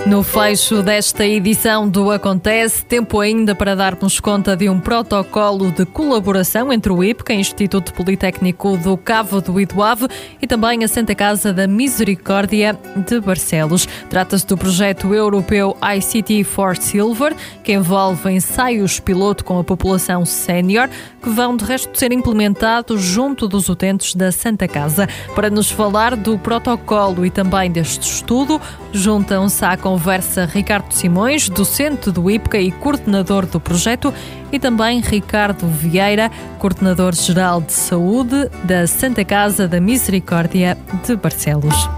No fecho desta edição do Acontece, tempo ainda para darmos conta de um protocolo de colaboração entre o IPCA, Instituto Politécnico do Cabo do Idoave, e também a Santa Casa da Misericórdia de Barcelos. Trata-se do projeto europeu ICT for Silver, que envolve ensaios piloto com a população sénior, que vão de resto ser implementados junto dos utentes da Santa Casa. Para nos falar do protocolo e também deste estudo, juntam-se à conversa Ricardo Simões, docente do IPCA e coordenador do projeto, e também Ricardo Vieira, coordenador-geral de saúde da Santa Casa da Misericórdia de Barcelos.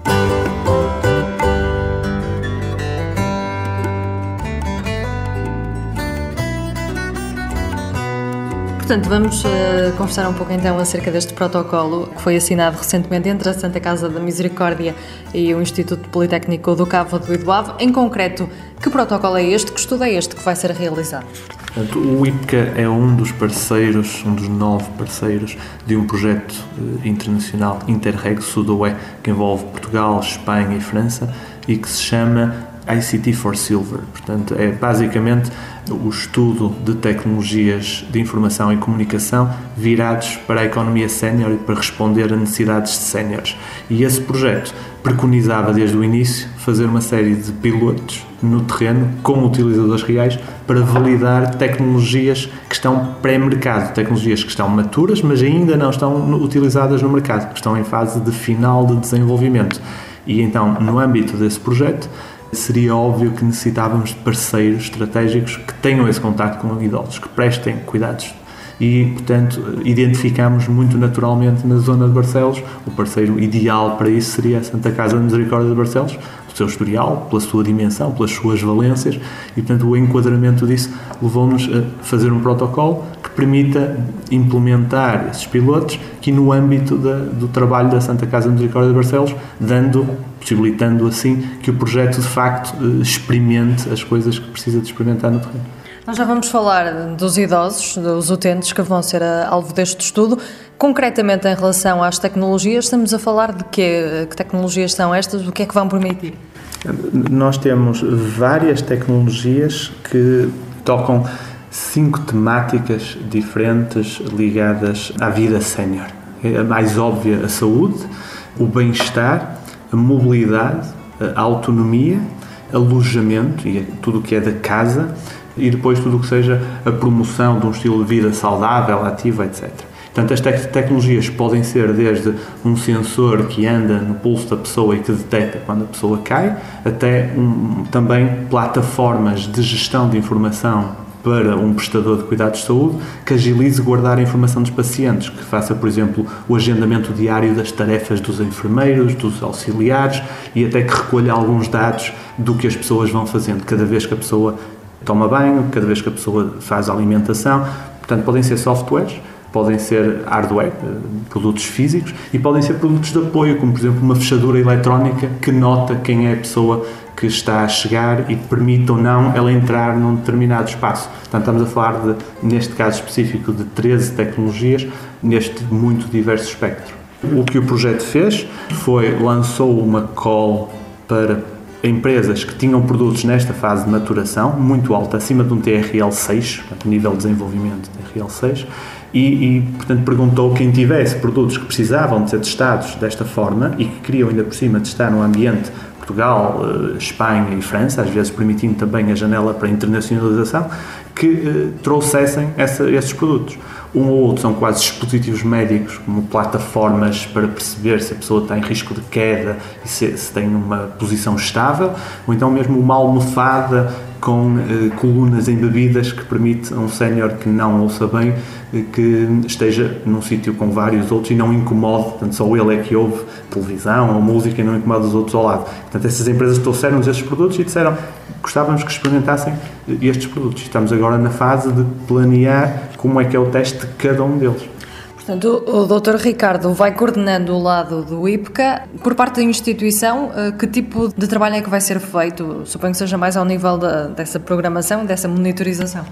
Portanto, vamos conversar um pouco então acerca deste protocolo que foi assinado recentemente entre a Santa Casa da Misericórdia e o Instituto Politécnico do Cabo do Idoave. Em concreto, que protocolo é este? Que estudo é este que vai ser realizado? Portanto, o IPCA é um dos parceiros, um dos 9 parceiros de um projeto internacional Interreg Sudoe, que envolve Portugal, Espanha e França e que se chama ICT for Silver. Portanto, é basicamente o estudo de tecnologias de informação e comunicação virados para a economia sénior e para responder a necessidades de séniores. E esse projeto preconizava desde o início fazer uma série de pilotos no terreno com utilizadores reais para validar tecnologias que estão pré-mercado, tecnologias que estão maturas, mas ainda não estão utilizadas no mercado, que estão em fase de final de desenvolvimento. E então, no âmbito desse projeto, seria óbvio que necessitávamos de parceiros estratégicos que tenham esse contacto com idosos, que prestem cuidados. E, portanto, identificamos muito naturalmente na zona de Barcelos, o parceiro ideal para isso seria a Santa Casa da Misericórdia de Barcelos, pelo seu historial, pela sua dimensão, pelas suas valências, e, portanto, o enquadramento disso levou-nos a fazer um protocolo que permita implementar esses pilotos aqui no âmbito do trabalho da Santa Casa da Misericórdia de Barcelos, possibilitando assim que o projeto de facto experimente as coisas que precisa de experimentar no terreno. Nós já vamos falar dos idosos, dos utentes que vão ser alvo deste estudo. Concretamente em relação às tecnologias, estamos a falar de quê? Que tecnologias são estas? O que é que vão permitir? Nós temos várias tecnologias que tocam 5 temáticas diferentes ligadas à vida sénior. A mais óbvia, a saúde, o bem-estar, a mobilidade, a autonomia, alojamento e tudo o que é da casa e depois tudo o que seja a promoção de um estilo de vida saudável, ativo, etc. Portanto, as tecnologias podem ser desde um sensor que anda no pulso da pessoa e que detecta quando a pessoa cai, até também plataformas de gestão de informação para um prestador de cuidados de saúde que agilize guardar a informação dos pacientes, que faça, por exemplo, o agendamento diário das tarefas dos enfermeiros, dos auxiliares e até que recolha alguns dados do que as pessoas vão fazendo, cada vez que a pessoa toma banho, cada vez que a pessoa faz a alimentação. Portanto, podem ser softwares, podem ser hardware, produtos físicos, e podem ser produtos de apoio, como, por exemplo, uma fechadura eletrónica que nota quem é a pessoa que está a chegar e permite ou não ela entrar num determinado espaço. Portanto, estamos a falar, neste caso específico, de 13 tecnologias neste muito diverso espectro. O que o projeto fez lançou uma call para empresas que tinham produtos nesta fase de maturação muito alta, acima de um TRL 6, portanto, nível de desenvolvimento TRL 6, e, portanto, perguntou quem tivesse produtos que precisavam de ser testados desta forma e que queriam ainda por cima testar no ambiente Portugal, Espanha e França, às vezes permitindo também a janela para a internacionalização, que trouxessem esses produtos. Um ou outro são quase dispositivos médicos, como plataformas para perceber se a pessoa está em risco de queda e se tem uma posição estável, ou então mesmo uma almofada com colunas embebidas que permite a um sénior que não ouça bem que esteja num sítio com vários outros e não incomode, portanto só ele é que ouve televisão ou música e não incomoda os outros ao lado. Portanto, essas empresas trouxeram-nos esses produtos e disseram gostávamos que experimentassem estes produtos. Estamos agora na fase de planear como é que é o teste de cada um deles. Portanto, o Dr. Ricardo vai coordenando o lado do IPCA. Por parte da instituição, que tipo de trabalho é que vai ser feito? Suponho que seja mais ao nível dessa programação, dessa monitorização.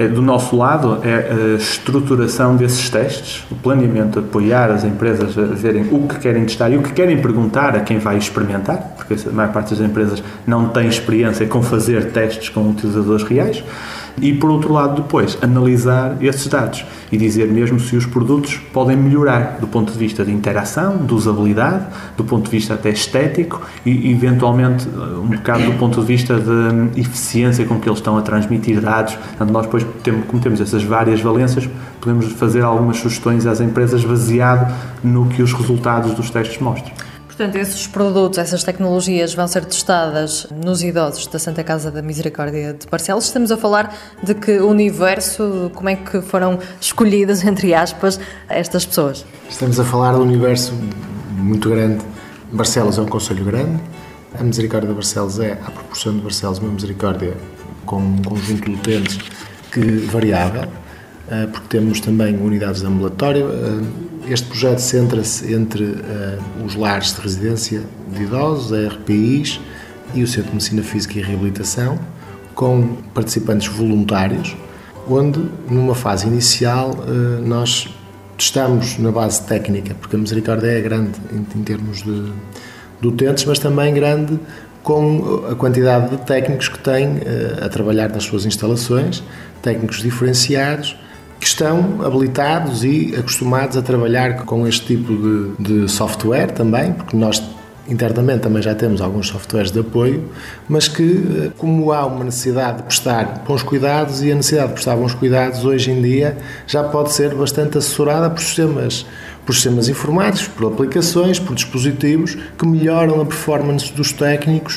Do nosso lado, é a estruturação desses testes, o planeamento, apoiar as empresas a verem o que querem testar e o que querem perguntar a quem vai experimentar, porque a maior parte das empresas não tem experiência com fazer testes com utilizadores reais. E, por outro lado, depois, analisar esses dados e dizer mesmo se os produtos podem melhorar do ponto de vista de interação, de usabilidade, do ponto de vista até estético e, eventualmente, um bocado do ponto de vista de eficiência com que eles estão a transmitir dados. Portanto, nós depois, como temos essas várias valências, podemos fazer algumas sugestões às empresas baseado no que os resultados dos testes mostram. Portanto, esses produtos, essas tecnologias vão ser testadas nos idosos da Santa Casa da Misericórdia de Barcelos. Estamos a falar de que universo, como é que foram escolhidas, entre aspas, estas pessoas? Estamos a falar de um universo muito grande. Barcelos é um concelho grande. A Misericórdia de Barcelos é, à proporção de Barcelos, uma misericórdia com um conjunto de utentes que variável, porque temos também unidades de ambulatório. Este projeto centra-se entre os lares de residência de idosos, a RPIs e o Centro de Medicina Física e Reabilitação, com participantes voluntários, onde, numa fase inicial, nós testamos na base técnica, porque a Misericórdia é grande em termos de utentes, mas também grande com a quantidade de técnicos que tem a trabalhar nas suas instalações, técnicos diferenciados, que estão habilitados e acostumados a trabalhar com este tipo de software também, porque nós internamente também já temos alguns softwares de apoio, mas que, como há uma necessidade de prestar bons cuidados, e a necessidade de prestar bons cuidados hoje em dia já pode ser bastante assessorada por sistemas informáticos, por aplicações, por dispositivos que melhoram a performance dos técnicos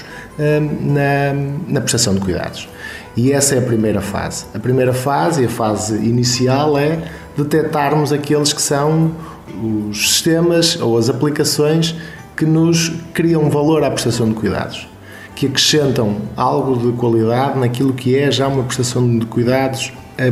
na prestação de cuidados. E essa é a primeira fase. A primeira fase, e a fase inicial, é detectarmos aqueles que são os sistemas ou as aplicações que nos criam valor à prestação de cuidados, que acrescentam algo de qualidade naquilo que é já uma prestação de cuidados.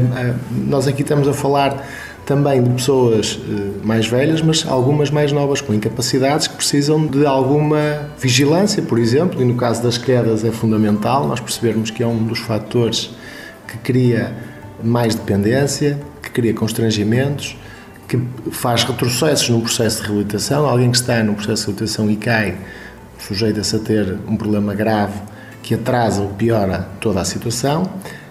Nós aqui estamos a falar também de pessoas mais velhas, mas algumas mais novas, com incapacidades, que precisam de alguma vigilância, por exemplo, e no caso das quedas é fundamental nós percebermos que é um dos fatores que cria mais dependência, que cria constrangimentos, que faz retrocessos num processo de reabilitação. Alguém que está num processo de reabilitação e cai, sujeita-se a ter um problema grave que atrasa ou piora toda a situação.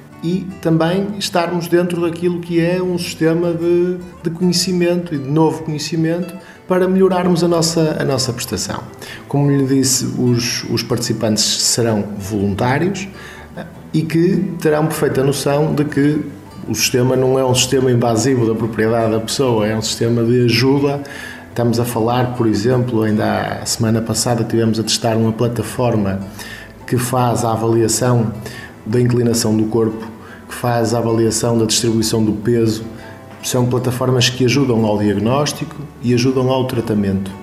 E também estarmos dentro daquilo que é um sistema de conhecimento e de novo conhecimento para melhorarmos a nossa prestação. Como lhe disse, os participantes serão voluntários e que terão perfeita noção de que o sistema não é um sistema invasivo da propriedade da pessoa, é um sistema de ajuda. Estamos a falar, por exemplo, ainda a semana passada tivemos a testar uma plataforma que faz a avaliação da inclinação do corpo, que faz a avaliação da distribuição do peso. São plataformas que ajudam ao diagnóstico e ajudam ao tratamento.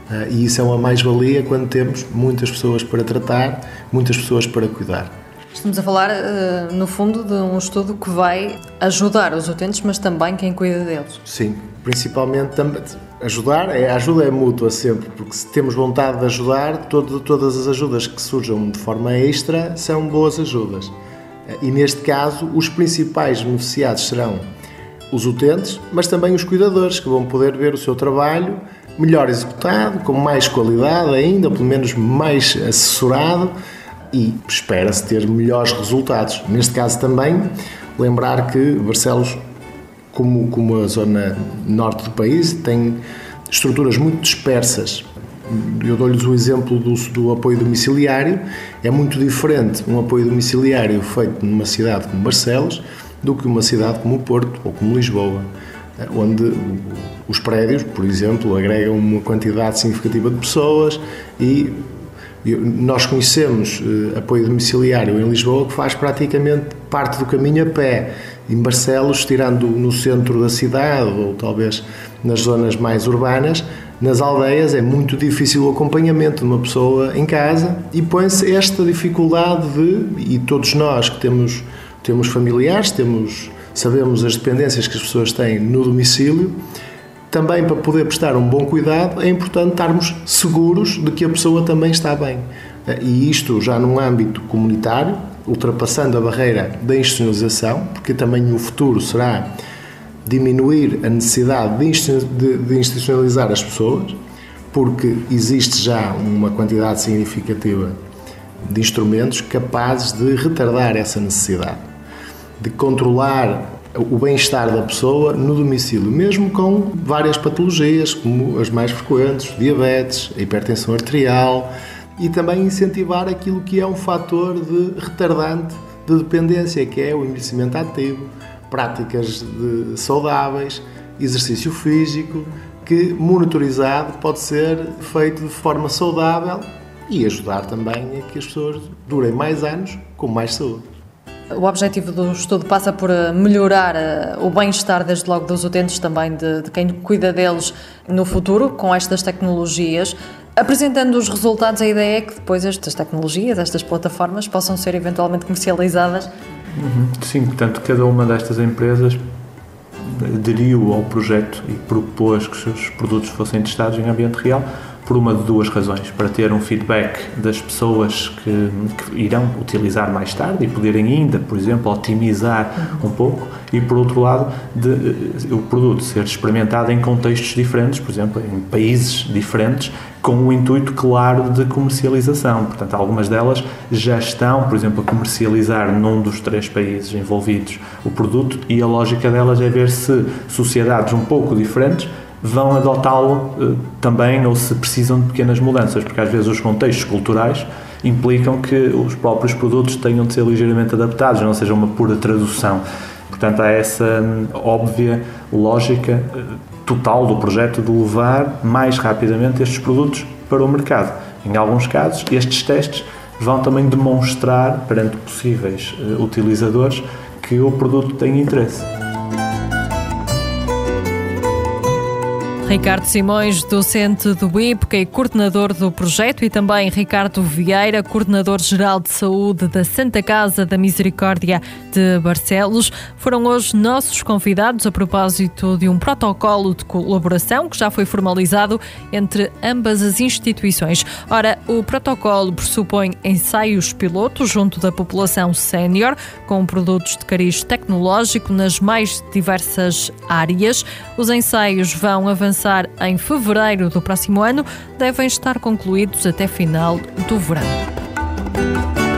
E isso é uma mais-valia quando temos muitas pessoas para tratar, muitas pessoas para cuidar. Estamos a falar, no fundo, de um estudo que vai ajudar os utentes, mas também quem cuida deles. Sim, principalmente ajudar, a ajuda é mútua sempre, porque se temos vontade de ajudar, todas as ajudas que surjam de forma extra são boas ajudas. E neste caso, os principais beneficiados serão os utentes, mas também os cuidadores, que vão poder ver o seu trabalho melhor executado, com mais qualidade ainda, ou pelo menos mais assessorado, e espera-se ter melhores resultados. Neste caso também, lembrar que Barcelos, como a zona norte do país, tem estruturas muito dispersas. Eu dou-lhes o exemplo do apoio domiciliário. É muito diferente um apoio domiciliário feito numa cidade como Barcelos do que uma cidade como o Porto ou como Lisboa, onde os prédios, por exemplo, agregam uma quantidade significativa de pessoas e nós conhecemos apoio domiciliário em Lisboa que faz praticamente parte do caminho a pé. Em Barcelos, tirando no centro da cidade ou talvez nas zonas mais urbanas, nas aldeias é muito difícil o acompanhamento de uma pessoa em casa e põe-se esta dificuldade e todos nós que temos familiares, sabemos as dependências que as pessoas têm no domicílio. Também para poder prestar um bom cuidado é importante estarmos seguros de que a pessoa também está bem. E isto já num âmbito comunitário, ultrapassando a barreira da institucionalização, porque também o futuro será diminuir a necessidade de institucionalizar as pessoas, porque existe já uma quantidade significativa de instrumentos capazes de retardar essa necessidade, de controlar o bem-estar da pessoa no domicílio, mesmo com várias patologias, como as mais frequentes, diabetes, a hipertensão arterial, e também incentivar aquilo que é um fator de retardante de dependência, que é o envelhecimento ativo, práticas saudáveis, exercício físico, que monitorizado pode ser feito de forma saudável e ajudar também a que as pessoas durem mais anos com mais saúde. O objetivo do estudo passa por melhorar o bem-estar, desde logo, dos utentes, também de quem cuida deles no futuro, com estas tecnologias. Apresentando os resultados, a ideia é que depois estas tecnologias, estas plataformas, possam ser eventualmente comercializadas. Sim, portanto, cada uma destas empresas aderiu ao projeto e propôs que os seus produtos fossem testados em ambiente real por uma de duas razões: para ter um feedback das pessoas que irão utilizar mais tarde e poderem ainda, por exemplo, otimizar um pouco, e por outro lado, o produto ser experimentado em contextos diferentes, por exemplo, em países diferentes, com o intuito claro de comercialização. Portanto, algumas delas já estão, por exemplo, a comercializar num dos 3 países envolvidos o produto, e a lógica delas é ver se sociedades um pouco diferentes vão adotá-lo também, ou se precisam de pequenas mudanças, porque às vezes os contextos culturais implicam que os próprios produtos tenham de ser ligeiramente adaptados, não seja uma pura tradução. Portanto, há essa óbvia lógica total do projeto de levar mais rapidamente estes produtos para o mercado. Em alguns casos, estes testes vão também demonstrar perante possíveis utilizadores que o produto tem interesse. Ricardo Simões, docente do IPCA e coordenador do projeto, e também Ricardo Vieira, coordenador-geral de saúde da Santa Casa da Misericórdia de Barcelos, foram hoje nossos convidados a propósito de um protocolo de colaboração que já foi formalizado entre ambas as instituições. Ora, o protocolo pressupõe ensaios pilotos junto da população sénior, com produtos de cariz tecnológico nas mais diversas áreas. Os ensaios vão avançar em fevereiro do próximo ano, devem estar concluídos até final do verão.